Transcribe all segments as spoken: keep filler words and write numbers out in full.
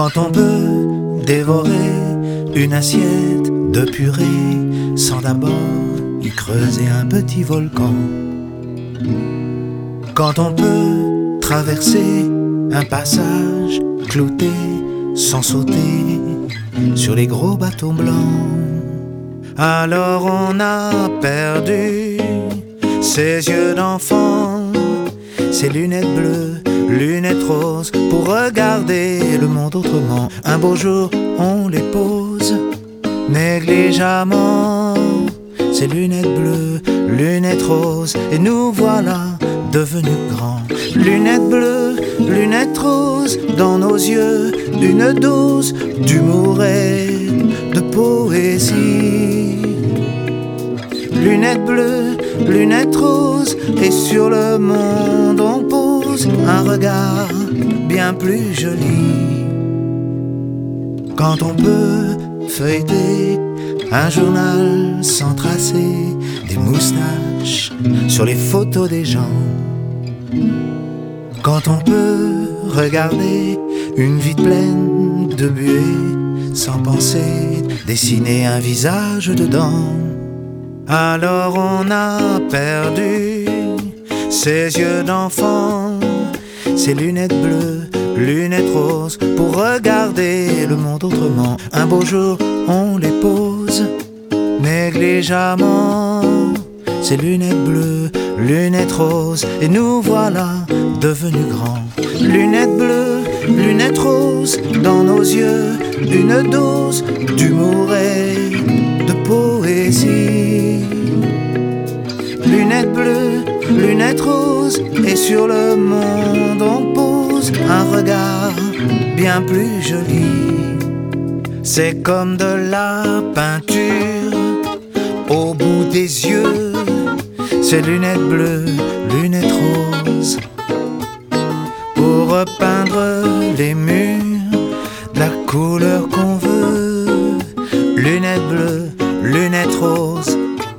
Quand on peut dévorer une assiette de purée sans d'abord y creuser un petit volcan. Quand on peut traverser un passage clouté sans sauter sur les gros bateaux blancs, alors on a perdu ses yeux d'enfant, ses lunettes bleues, lunettes roses, pour regarder le monde autrement. Un beau jour, on les pose négligemment, ces lunettes bleues, lunettes roses, et nous voilà devenus grands. Lunettes bleues, lunettes roses, dans nos yeux, une dose d'humour et de poésie. Lunettes bleues, lunettes roses, et sur le monde on pose un regard bien plus joli. Quand on peut feuilleter un journal sans tracer des moustaches sur les photos des gens. Quand on peut regarder une vie pleine de buée sans penser dessiner un visage dedans, alors on a perdu ses yeux d'enfant, ses lunettes bleues, lunettes roses, pour regarder le monde autrement. Un beau jour, on les pose négligemment, ces lunettes bleues, lunettes roses, et nous voilà devenus grands. Lunettes bleues, lunettes roses, dans nos yeux, une dose d'humour et de poésie. Lunettes bleues, lunettes roses, et sur le monde on pose un regard bien plus joli. C'est comme de la peinture au bout des yeux, ces lunettes bleues, lunettes roses, pour repeindre les murs de la couleur qu'on veut. Lunettes bleues, lunettes roses,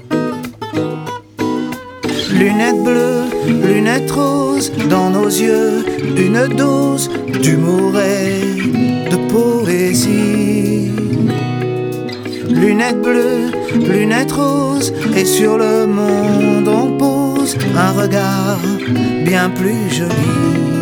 lunettes bleues, lunettes roses, dans nos yeux, une dose d'humour et de poésie. Lunettes bleues, lunettes roses, et sur le monde on pose un regard bien plus joli.